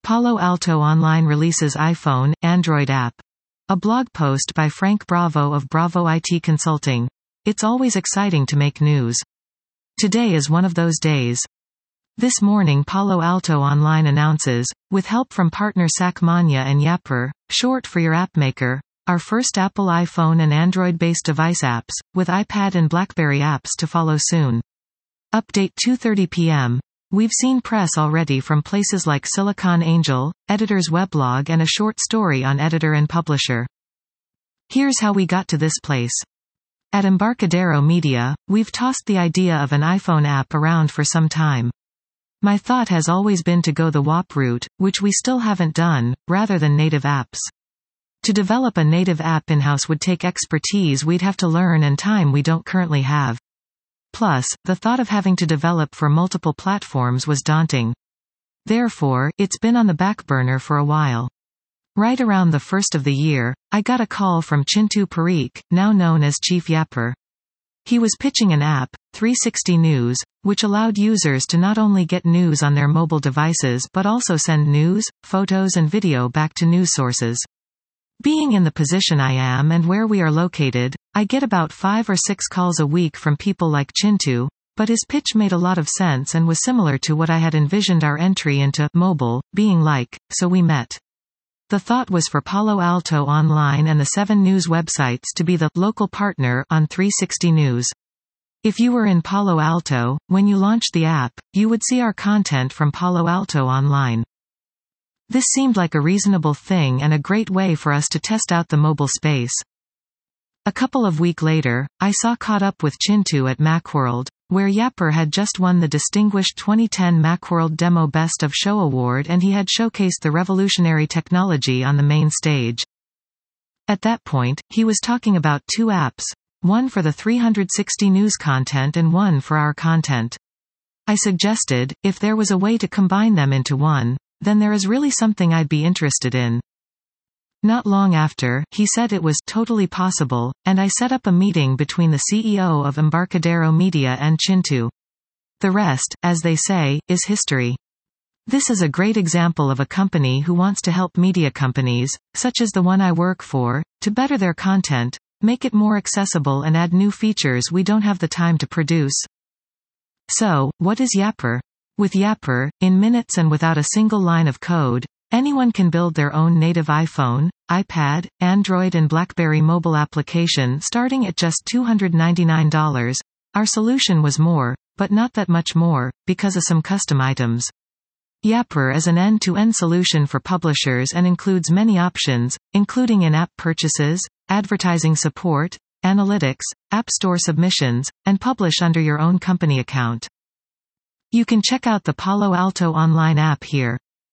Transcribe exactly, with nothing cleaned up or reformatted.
Palo Alto Online releases iPhone, Android app. A blog post by Frank Bravo of Bravo I T Consulting. It's always exciting to make news. Today is one of those days. This morning Palo Alto Online announces, with help from partner Sackmania and Yapper, short for your app maker, our first Apple iPhone and Android-based device apps, with iPad and BlackBerry apps to follow soon. Update two thirty p m We've seen press already from places like Silicon Angel, Editor's Weblog and a short story on Editor and Publisher. Here's how we got to this place. At Embarcadero Media, we've tossed the idea of an iPhone app around for some time. My thought has always been to go the W A P route, which we still haven't done, rather than native apps. To develop a native app in-house would take expertise we'd have to learn and time we don't currently have. Plus, the thought of having to develop for multiple platforms was daunting. Therefore, it's been on the back burner for a while. Right around the first of the year, I got a call from Chintu Parikh, now known as Chief Yapper. He was pitching an app, three sixty News, which allowed users to not only get news on their mobile devices but also send news, photos and video back to news sources. Being in the position I am and where we are located, I get about five or six calls a week from people like Chintu, but his pitch made a lot of sense and was similar to what I had envisioned our entry into mobile being like, so we met. The thought was for Palo Alto Online and the seven news websites to be the local partner on three sixty News. If you were in Palo Alto, when you launched the app, you would see our content from Palo Alto Online. This seemed like a reasonable thing and a great way for us to test out the mobile space. A couple of weeks later, I saw caught up with Chintu at Macworld, where Yapper had just won the distinguished twenty ten Macworld Demo Best of Show Award and he had showcased the revolutionary technology on the main stage. At that point, he was talking about two apps, one for the three sixty News content and one for our content. I suggested, if there was a way to combine them into one, then there is really something I'd be interested in. Not long after, he said it was totally possible, and I set up a meeting between the C E O of Embarcadero Media and Chintu. The rest, as they say, is history. This is a great example of a company who wants to help media companies, such as the one I work for, to better their content, make it more accessible and add new features we don't have the time to produce. So, what is Yapper? With Yapper, in minutes and without a single line of code, anyone can build their own native iPhone, iPad, Android and BlackBerry mobile application starting at just two hundred ninety-nine dollars. Our solution was more, but not that much more, because of some custom items. Yapper is an end-to-end solution for publishers and includes many options, including in-app purchases, advertising support, analytics, App Store submissions, and publish under your own company account. You can check out the Palo Alto Online app here.